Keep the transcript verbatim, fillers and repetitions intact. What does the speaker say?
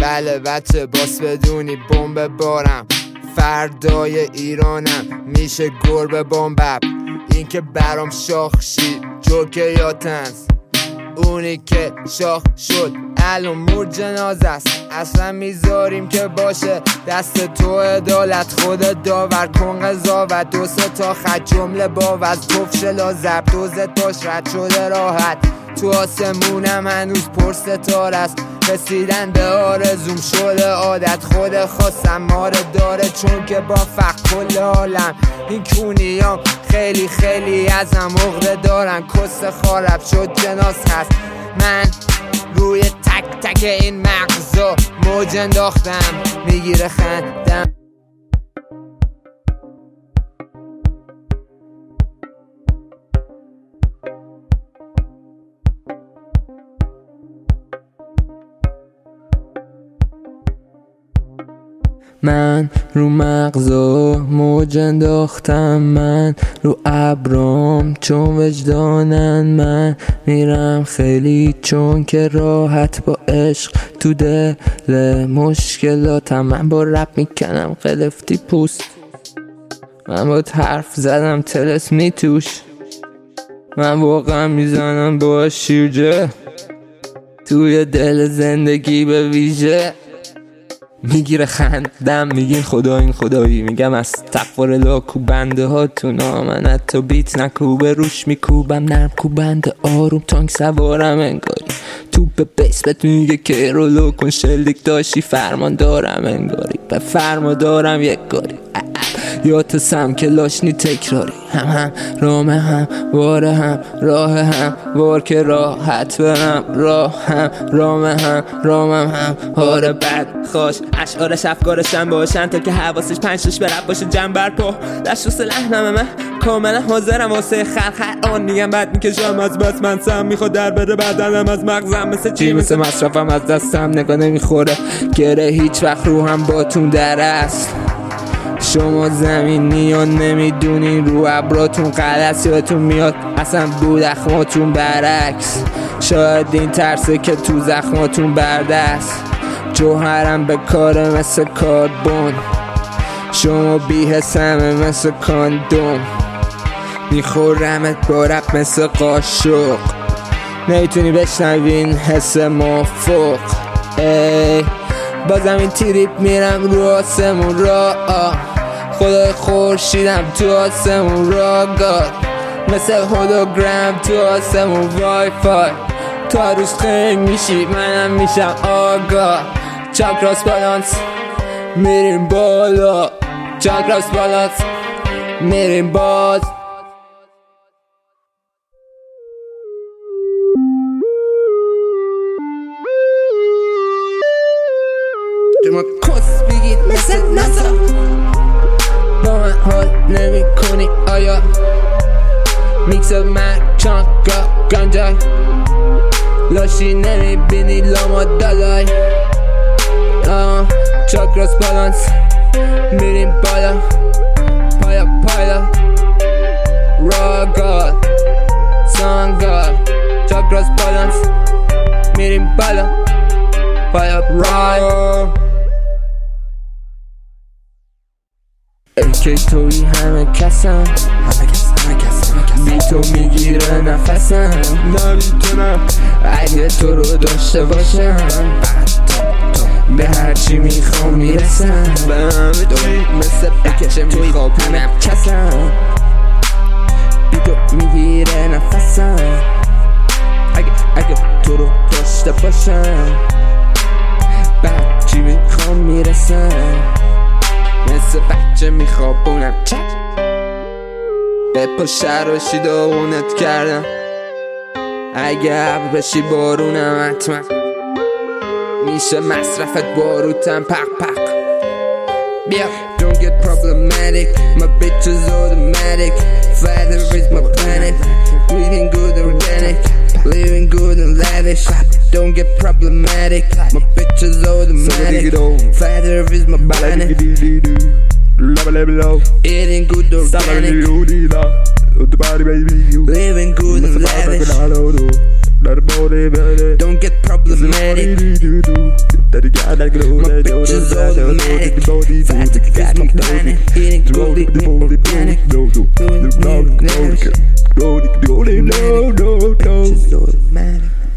بله بچه باس بدونی بمب بارم، فردای ایرانم میشه گربه بمبب. این که برام شاخ شید جوکه یا تنز، اونی که شاخ شد الان مور جنازه است. اصلا میذاریم که باشه دست تو عدالت، خود داور کن قضاوت. دو سه تا خط جمله باوز کفش لازب، دو زتاش رد شده راحت. تو آسمونم هنوز پر ستاره است، رسیدن به آرزوم شده عادت. خود خواستم ماره داره چون که با فقر کل عالم. این کونیام خیلی خیلی ازم عقده دارن، کس خارب شد جناس هست. من روی تک تک این مغزا موج انداختم، میگیره خندم. من رو مغزا موج انداختم، من رو ابرام چون وجدانن. من میرم خیلی چون که راحت با عشق تو دل مشکلاتم. من با رپ میکنم قلفتی پوست، من با حرف زدم تلسمی توش. من واقعا میزنم با شیرجه توی دل زندگی به ویژه. میگیره خندم میگین خدا این خدایی، میگم از تقوار لاکو بنده ها تو نامنت تو بیت نکوبه روش میکوبم نرم کوبنده آروم تانک سوارم انگاری. توپ بیس بهت میگه که رولو کن شلیک داشتی فرمان دارم انگاری. به فرما دارم یک گاری یا تسم که لاشنی تکراری. هم هم رامه هم واره هم راه هم وار که راحت برم راه هم رامه هم رامم هم هاره بد خوش اشعارش افکارشم باشن تا که حواسش پنج شش برب باشه جمع بر پا دشت و سلحنمه. من کاملا حاضرم واسه خلق هر آن میگم بد میکشم از بس من سم میخواد در بره بدنم از مغزم مثل چی مثل مصرفم از دستم نگاه نمیخوره گره هیچ وقت رو هم باتون در است. شما زمینی و نمیدونین رو ابراتون قلس یادتون میاد اصلا بود اخماتون برعکس. شاید این ترسه که تو زخماتون بردست جوهرم به کاره مثل کاربون. شما بی‌حسمه مثل کاندوم میخورمت با رپ مثل قاشق نمیتونی بشنوین حس مافوق. ای بازم این تریپ میرم رو آسمون را خدای خورشیدم تو آسمون را گاد مثل هولوگرام تو آسمون وای فای. تو هر روز خنگ میشی منم میشم آگاه. چاکراس بالانس میریم بالا چاکراس بالانس میریم باز. شما کس بگید مثل ناسا با من حال نمی کنی آیا میکس مرچان گا گنجای لاشی نمی بینی لاما دالای. آه چاکراس بالانس میریم بالا پایا پایا را گال سان گال چاکراس بالانس میریم بالا پایا رای. که توی همه کسم همه کس همه کس همه کس بی تو میگیره نفسم نمیتونم اگه تو رو داشته باشم به هرچی میخوام میرسم به همه توی مثل بکشه میخوابونم کسم بی تو میگیره نفسم اگه اگه تو رو داشته باشم به هرچی میخوام میرسم مثل بچه میخوابونم چک به پا راشی داغونت کردم اگه عبر بشی بارونم حتما میشه مصرفت باروتم پق پق بیا. Don't get problematic my bitch is automatic father is my planet living good and organic living good and lavish. Don't get problematic my bitch is automatic father is my planet eating good organic living good and lavish. Don't get problematic. My bitch is automatic. Fat is my planet. Eating goldie, organic. Doing organic. Bitch is automatic.